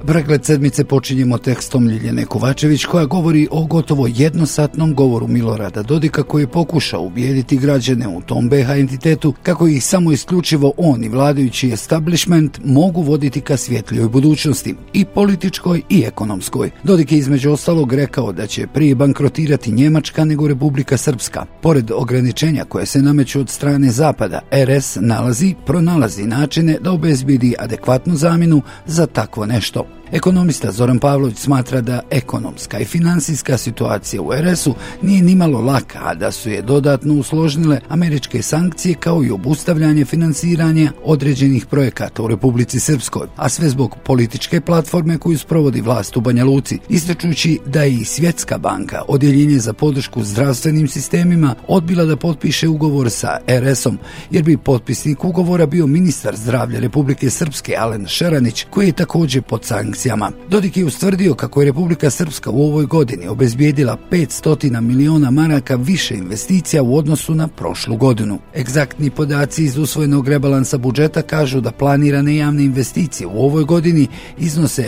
Pregled sedmice počinjemo tekstom Ljiljane Kovačević koja govori o gotovo jednosatnom govoru Milorada Dodika koji je pokušao ubijediti građane u tom BiH entitetu kako ih samo isključivo on i vladajući establishment mogu voditi ka svjetlijoj budućnosti, i političkoj i ekonomskoj. Dodik je između ostalog rekao da će prije bankrotirati Njemačka nego Republika Srpska. Pored ograničenja koje se nameću od strane Zapada, RS pronalazi načine da obezbijedi adekvatnu zamjenu za takvo nešto. Ekonomista Zoran Pavlović smatra da ekonomska i finansijska situacija u RS-u nije nimalo laka, a da su je dodatno usložnile američke sankcije kao i obustavljanje finansiranja određenih projekata u Republici Srpskoj, a sve zbog političke platforme koju sprovodi vlast u Banja Luci, ističući da je i Svjetska banka, odjeljenje za podršku zdravstvenim sistemima, odbila da potpiše ugovor sa RS-om, jer bi potpisnik ugovora bio ministar zdravlja Republike Srpske Alen Šeranić, koji je također pod sankcijama. Dodik je ustvrdio kako je Republika Srpska u ovoj godini obezbijedila 500 miliona maraka više investicija u odnosu na prošlu godinu. Egzaktni podaci iz usvojenog rebalansa budžeta kažu da planirane javne investicije u ovoj godini iznose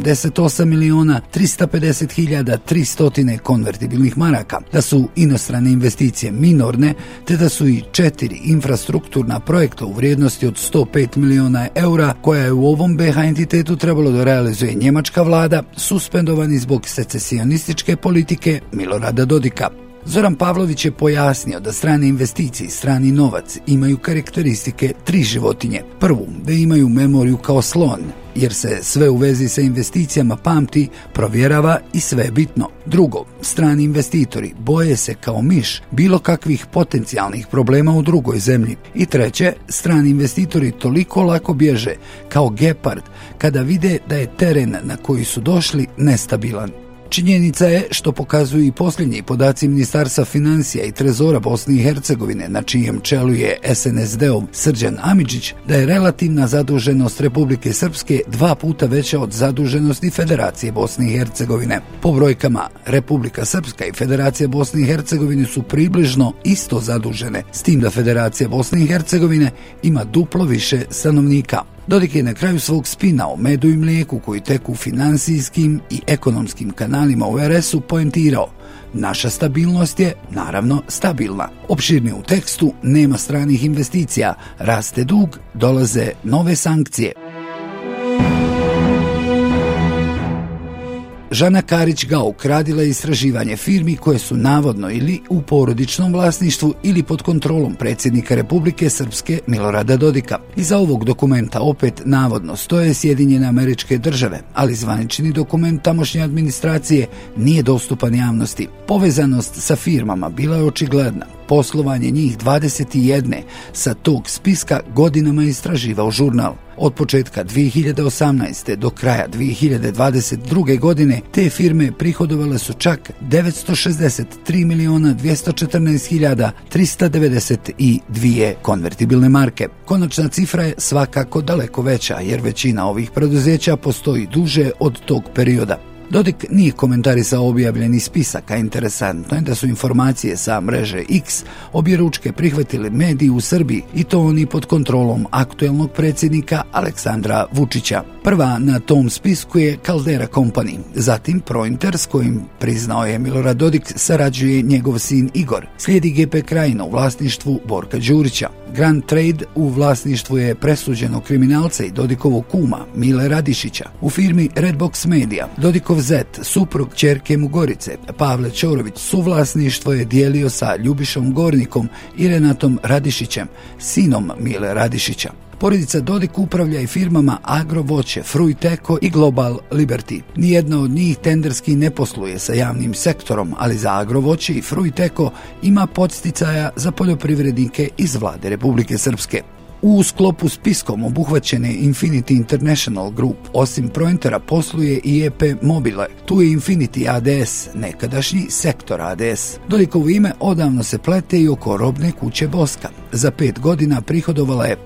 88.350.300 konvertibilnih maraka, da su inostrane investicije minorne, te da su i 4 infrastrukturna projekta u vrijednosti od 105 miliona eura koja je u ovom BiH entitetu trebalo da realizuje njemačka vlada, suspendovani zbog secesionističke politike Milorada Dodika. Zoran Pavlović je pojasnio da strane investicije i strani novac imaju karakteristike 3 životinje. Prvu, da imaju memoriju kao slon, jer se sve u vezi sa investicijama pamti, provjerava i sve je bitno. Drugo, strani investitori boje se kao miš bilo kakvih potencijalnih problema u drugoj zemlji. I treće, strani investitori toliko lako bježe kao gepard kada vide da je teren na koji su došli nestabilan. Činjenica je, što pokazuju i posljednji podaci Ministarstva financija i Trezora Bosne i Hercegovine, na čijem čelu je SNSD-ov Srđan Amidžić, da je relativna zaduženost Republike Srpske 2 puta veća od zaduženosti Federacije Bosne i Hercegovine. Po brojkama, Republika Srpska i Federacija Bosne i Hercegovine su približno isto zadužene, s tim da Federacija Bosne i Hercegovine ima duplo više stanovnika. Dodik je na kraju svog spina o medu i mlijeku koji teku finansijskim i ekonomskim kanalima u RS-u poentirao: naša stabilnost je, naravno, stabilna. Opširnije u tekstu: nema stranih investicija, raste dug, dolaze nove sankcije. Žana Karić-Gauk radila je istraživanje firmi koje su navodno ili u porodičnom vlasništvu ili pod kontrolom predsjednika Republike Srpske Milorada Dodika. Iza ovog dokumenta opet navodno stoje Sjedinjene Američke Države, ali zvanični dokument tamošnje administracije nije dostupan javnosti. Povezanost sa firmama bila je očigledna. Poslovanje njih 21 sa tog spiska godinama istraživao žurnal. Od početka 2018. do kraja 2022. godine te firme prihodovale su čak 963.214.392 konvertibilne marke. Konačna cifra je svakako daleko veća, jer većina ovih preduzeća postoji duže od tog perioda. Dodik nije komentarisao objavljeni spisak, a interesantno je da su informacije sa mreže X objeručke prihvatili mediji u Srbiji, i to oni pod kontrolom aktuelnog predsjednika Aleksandra Vučića. Prva na tom spisku je Caldera Company, zatim Prointer, s kojim, priznao je Milorad Dodik, sarađuje njegov sin Igor. Slijedi GP Krajina u vlasništvu Borka Đurića. Grand Trade u vlasništvu je presuđenog kriminalca i Dodikovog kuma Mile Radišića. U firmi Redbox Media Dodikov zet, suprug ćerke Mugorice, Pavle Ćorović, suvlasništvo je dijelio sa Ljubišom Gornikom i Renatom Radišićem, sinom Mile Radišića. Porodica Dodik upravlja i firmama Agrovoće, Fruiteko i Global Liberty. Nijedna od njih tenderski ne posluje sa javnim sektorom, ali za Agrovoće i Fruiteko ima podsticaja za poljoprivrednike iz vlade Republike Srpske. U sklopu spiskom obuhvaćene Infinity International Group osim Prointera posluje i EP Mobile. Tu je Infinity ADS, nekadašnji sektor ADS. Dodikovo ime odavno se plete i oko robne kuće Boska. Za 5 godina prihodovala je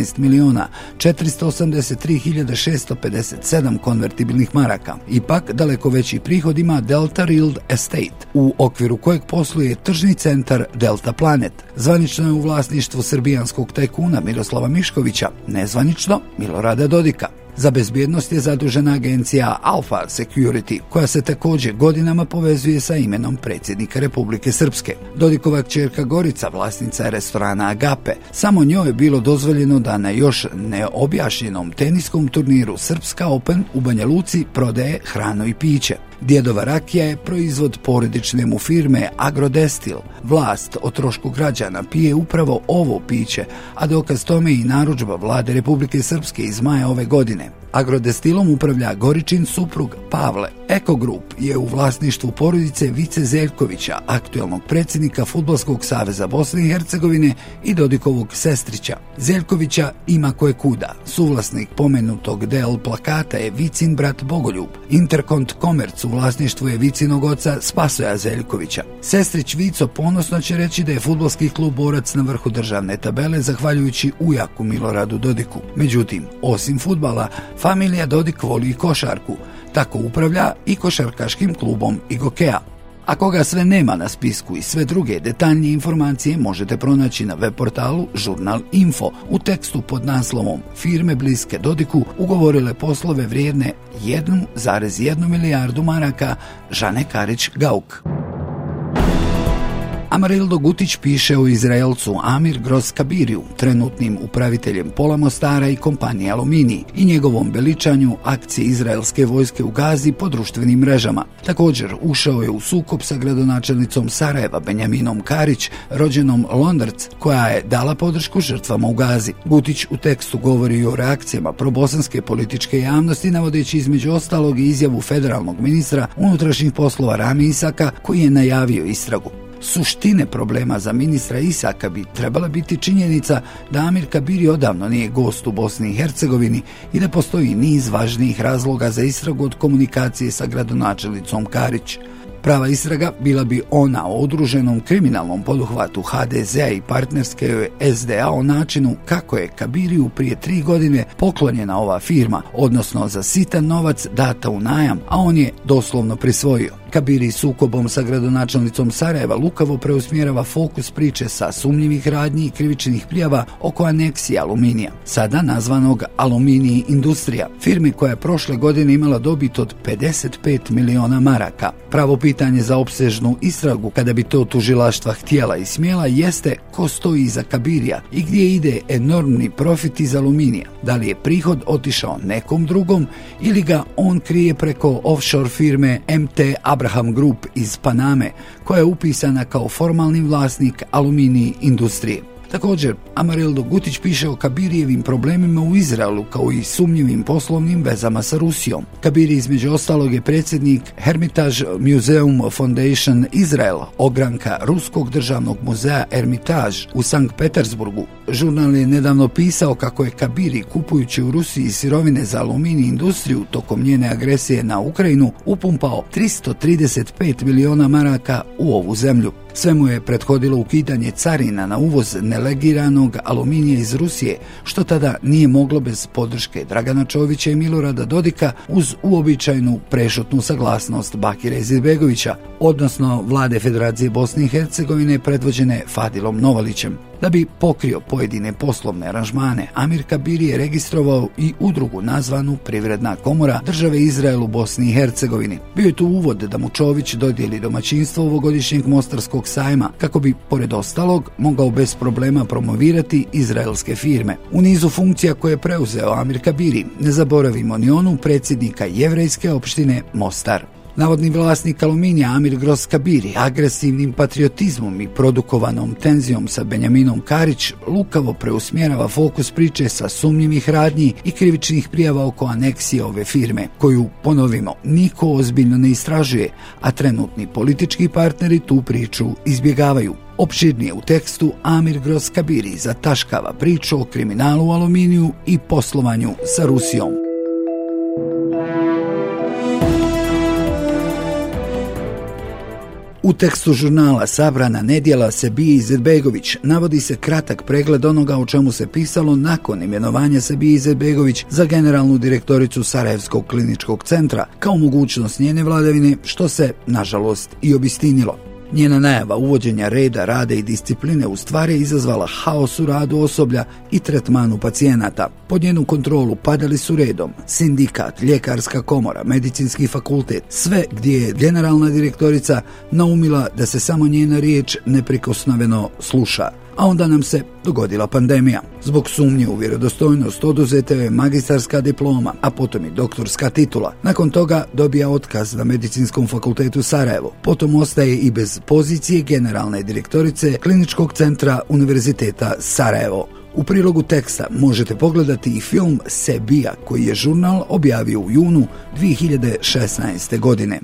15.483.657 konvertibilnih maraka. Ipak daleko veći prihod ima Delta Real Estate, u okviru kojeg posluje tržni centar Delta Planet. Zvanično je u vlasništvu srbijanskog tajkuna Miroslava Miškovića, nezvanično Milorada Dodika. Za bezbjednost je zadužena agencija Alpha Security, koja se također godinama povezuje sa imenom predsjednika Republike Srpske. Dodikova kćerka Gorica, vlasnica je restorana Agape. Samo njoj je bilo dozvoljeno da na još neobjašnjenom teniskom turniru Srpska Open u Banja Luci prodaje hranu i piće. Djedova rakija je proizvod porodične mu firme Agrodestil. Vlast o trošku građana pije upravo ovo piće, a dokaz tome i narudžba vlade Republike Srpske iz maja ove godine. Agrodestilom upravlja Goričin suprug Pavle. Eko Group je u vlasništvu porodice Vice Zeljkovića, aktuelnog predsjednika Fudbalskog saveza Bosne i Hercegovine i Dodikovog sestrića. Zeljkovića ima koje kuda. Suvlasnik pomenutog DL plakata je Vicin brat Bogoljub. Interkont Komerc u vlasništvu je Vicinog oca Spasoja Zeljkovića. Sestrić Vico ponosno će reći da je fudbalski klub Borac na vrhu državne tabele zahvaljujući ujaku Miloradu Dodiku. Međutim, osim fudbala, familija Dodik voli i košarku. Tako upravlja i košarkaškim klubom Igokea. A koga sve nema na spisku i sve druge detaljnije informacije možete pronaći na web portalu Žurnal Info u tekstu pod naslovom Firme bliske Dodiku ugovorile poslove vrijedne 1,1 milijardu maraka Žane Karić-Gauk. Amarildo Gutić piše o Izraelcu Amir Groskabiriju, trenutnim upraviteljem Pola Mostara i kompanije Aluminij, i njegovom veličanju akcije izraelske vojske u Gazi po društvenim mrežama. Također ušao je u sukob sa gradonačelnicom Sarajeva Benjaminom Karić, rođenom Londarc, koja je dala podršku žrtvama u Gazi. Gutić u tekstu govori o reakcijama probosanske političke javnosti, navodeći između ostalog i izjavu federalnog ministra unutrašnjih poslova Rami Isaka, koji je najavio istragu. Suštine problema za ministra Isaka bi trebala biti činjenica da Amir Kabiri odavno nije gost u Bosni i Hercegovini i da postoji niz važnijih razloga za istragu od komunikacije sa gradonačelnicom Karić. Prava istraga bila bi ona o udruženom kriminalnom poduhvatu HDZ-a i partnerske joj SDA o načinu kako je Kabiriju prije 3 godine poklonjena ova firma, odnosno za sitan novac data u najam, a on je doslovno prisvojio. Kabiri sukobom sa gradonačelnicom Sarajeva lukavo preusmjerava fokus priče sa sumnjivih radnji i krivičnih prijava oko aneksije Aluminija, sada nazvanog Aluminij Industrija, firmi koja je prošle godine imala dobit od 55 miliona maraka. Pravo pitanje za opsežnu istragu, kada bi to tužilaštva htjela i smjela, jeste ko stoji iza Kabirija i gdje ide enormni profit iz Aluminija. Da li je prihod otišao nekom drugom ili ga on krije preko offshore firme MT Abraham Group iz Paname, koja je upisana kao formalni vlasnik Aluminij Industrije. Također, Amarildo Gutić piše o Kabirijevim problemima u Izraelu, kao i sumnjivim poslovnim vezama sa Rusijom. Kabiri između ostalog je predsjednik Hermitage Museum Foundation Izrael, ogranka Ruskog državnog muzeja Hermitage u Sankt Petersburgu. Žurnal je nedavno pisao kako je Kabiri, kupujući u Rusiji sirovine za Aluminij Industriju tokom njene agresije na Ukrajinu, upumpao 335 miliona maraka u ovu zemlju. Sve mu je prethodilo ukidanje carina na uvoz nelegiranog aluminija iz Rusije, što tada nije moglo bez podrške Dragana Čovića i Milorada Dodika uz uobičajenu prešutnu saglasnost Bakira Izetbegovića, odnosno vlade Federacije Bosne i Hercegovine predvođene Fadilom Novalićem. Da bi pokrio pojedine poslovne aranžmane, Amir Kabiri je registrovao i udrugu nazvanu Privredna komora države Izrael u Bosni i Hercegovini. Bio je tu uvod da mu Čović dodijeli domaćinstvo ovogodišnjeg Mostarskog sajma, kako bi, pored ostalog, mogao bez problema promovirati izraelske firme. U nizu funkcija koje je preuzeo Amir Kabiri, ne zaboravimo ni onu predsjednika jevrejske opštine Mostar. Navodni vlasnik Aluminija Amir Groskabiri agresivnim patriotizmom i produkovanom tenzijom sa Benjaminom Karić lukavo preusmjerava fokus priče sa sumnjivih radnji i krivičnih prijava oko aneksije ove firme, koju, ponovimo, niko ozbiljno ne istražuje, a trenutni politički partneri tu priču izbjegavaju. Opširnije u tekstu Amir Groskabiri zataškava priču o kriminalu u Aluminiju i poslovanju sa Rusijom. U tekstu žurnala Sabrana nedjela Sebije Izetbegović navodi se kratak pregled onoga o čemu se pisalo nakon imenovanja Sebije Izetbegović za generalnu direktoricu Sarajevskog kliničkog centra, kao mogućnost njene vladavine, što se, nažalost, i obistinilo. Njena najava uvođenja reda, rada i discipline u stvari je izazvala haos u radu osoblja i tretmanu pacijenata. Pod njenu kontrolu padali su redom sindikat, ljekarska komora, medicinski fakultet, sve gdje je generalna direktorica naumila da se samo njena riječ neprikosnoveno sluša. A onda nam se dogodila pandemija. Zbog sumnje u vjerodostojnost oduzeta je magistarska diploma, a potom i doktorska titula. Nakon toga dobija otkaz na Medicinskom fakultetu Sarajevo. Potom ostaje i bez pozicije generalne direktorice Kliničkog centra Univerziteta Sarajevo. U prilogu teksta možete pogledati i film Sebija koji je žurnal objavio u junu 2016. godine.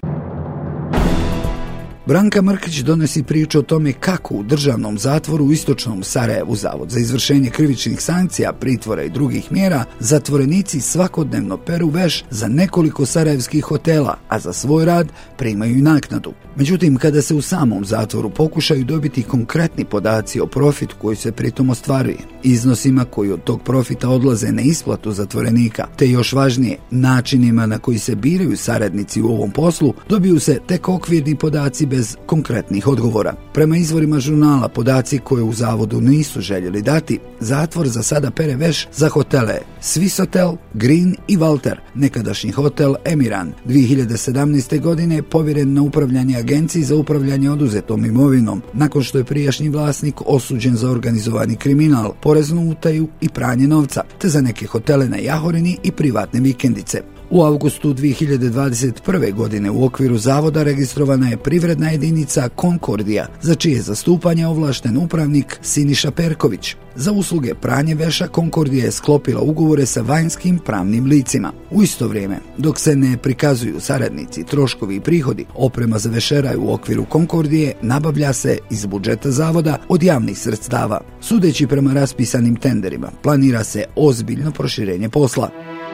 Branka Mrkić donosi priču o tome kako u državnom zatvoru u istočnom Sarajevu Zavod za izvršenje krivičnih sankcija, pritvora i drugih mjera zatvorenici svakodnevno peru veš za nekoliko sarajevskih hotela, a za svoj rad primaju i naknadu. Međutim, kada se u samom zatvoru pokušaju dobiti konkretni podaci o profitu koji se pritom ostvaruje, iznosima koji od tog profita odlaze na isplatu zatvorenika, te još važnije, načinima na koji se biraju saradnici u ovom poslu, dobiju se tek okvirni podaci bez konkretnih odgovora. Prema izvorima žurnala, podaci koje u zavodu nisu željeli dati, zatvor za sada pere veš za hotele Swissotel, Green i Walter, nekadašnji hotel Emiran. 2017. godine je povjeren na upravljanje Agenciji za upravljanje oduzetom imovinom, nakon što je prijašnji vlasnik osuđen za organizovani kriminal, poreznu utaju i pranje novca, te za neke hotele na Jahorini i privatne vikendice. U avgustu 2021. godine u okviru zavoda registrovana je privredna jedinica Konkordija, za čije zastupanje ovlašten upravnik Siniša Perković. Za usluge pranje veša Konkordija je sklopila ugovore sa vanjskim pravnim licima. U isto vrijeme, dok se ne prikazuju saradnici, troškovi i prihodi, oprema za vešeraj u okviru Konkordije nabavlja se iz budžeta zavoda od javnih sredstava. Sudeći prema raspisanim tenderima, planira se ozbiljno proširenje posla.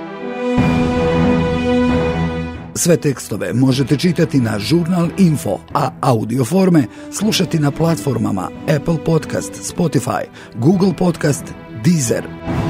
Sve tekstove možete čitati na Žurnal Info, a audio forme slušati na platformama Apple Podcast, Spotify, Google Podcast, Deezer.